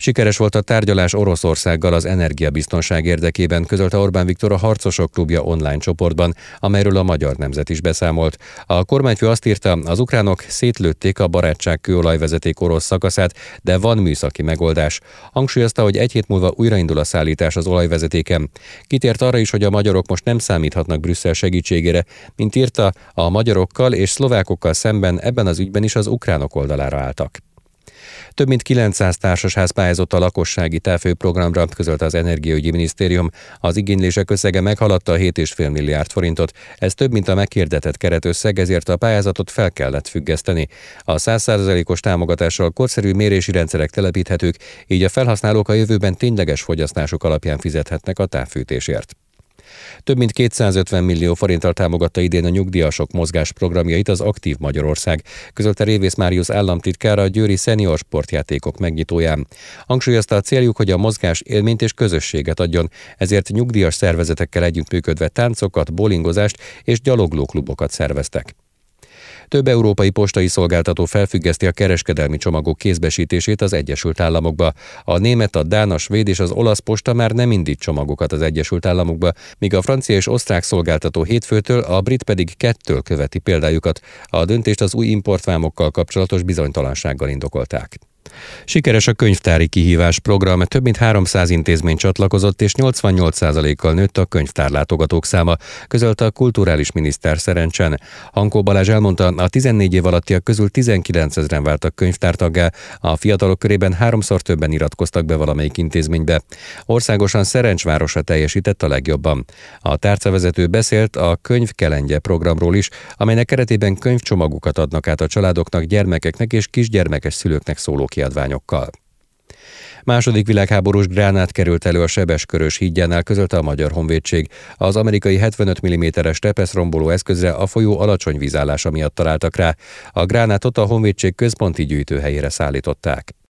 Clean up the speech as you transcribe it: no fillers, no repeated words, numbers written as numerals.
Sikeres volt a tárgyalás Oroszországgal az energiabiztonság érdekében, közölte Orbán Viktor a Harcosok Klubja online csoportban, amelyről a Magyar Nemzet is beszámolt. A kormányfő azt írta, az ukránok szétlőtték a barátság kőolajvezeték orosz szakaszát, de van műszaki megoldás. Hangsúlyozta, hogy egy hét múlva újraindul a szállítás az olajvezetéken. Kitért arra is, hogy a magyarok most nem számíthatnak Brüsszel segítségére. Mint írta, a magyarokkal és szlovákokkal szemben ebben az ügyben is az ukránok oldalára álltak. Több mint 900 társasház pályázott a lakossági távhőprogramra, közölte az Energiaügyi Minisztérium. Az igénylések összege meghaladta a 7,5 milliárd forintot. Ez több, mint a meghirdetett keretösszeg, ezért a pályázatot fel kellett függeszteni. A 100%-os támogatással korszerű mérési rendszerek telepíthetők, így a felhasználók a jövőben tényleges fogyasztások alapján fizethetnek a távfűtésért. Több mint 250 millió forinttal támogatta idén a nyugdíjasok mozgás programjait az Aktív Magyarország, közölte Révész Máriusz államtitkár a győri szenior sportjátékok megnyitóján. Hangsúlyozta, a céljuk, hogy a mozgás élményt és közösséget adjon, ezért nyugdíjas szervezetekkel együttműködve táncokat, bowlingozást és gyaloglóklubokat szerveztek. Több európai postai szolgáltató felfüggeszti a kereskedelmi csomagok kézbesítését az Egyesült Államokba. A német, a dán, a svéd és az olasz posta már nem indít csomagokat az Egyesült Államokba, míg a francia és osztrák szolgáltató hétfőtől, a brit pedig 2-től követi példájukat. A döntést az új importvámokkal kapcsolatos bizonytalansággal indokolták. Sikeres a könyvtári kihívás program, több mint 300 intézmény csatlakozott, és 88%-kal nőtt a könyvtárlátogatók száma, közölte a kulturális miniszter Szerencsen. Hankó Balázs elmondta, a 14 év alattiak közül 19 000-en váltak könyvtártaggá, a fiatalok körében 3-szor többen iratkoztak be valamelyik intézménybe. Országosan Szerencs városa teljesített a legjobban. A tárcavezető beszélt a Könyvkelendje programról is, amelynek keretében könyvcsomagokat adnak át a családoknak, gyermekeknek és kisgyermekes szülőknek szóló kiadványokkal. Második világháborús gránát került elő a Sebes-Körös hídjánál, közölte a Magyar Honvédség. Az amerikai 75 mm-es repeszromboló eszközre a folyó alacsony vízállása miatt találtak rá. A gránátot a honvédség központi gyűjtőhelyére szállították.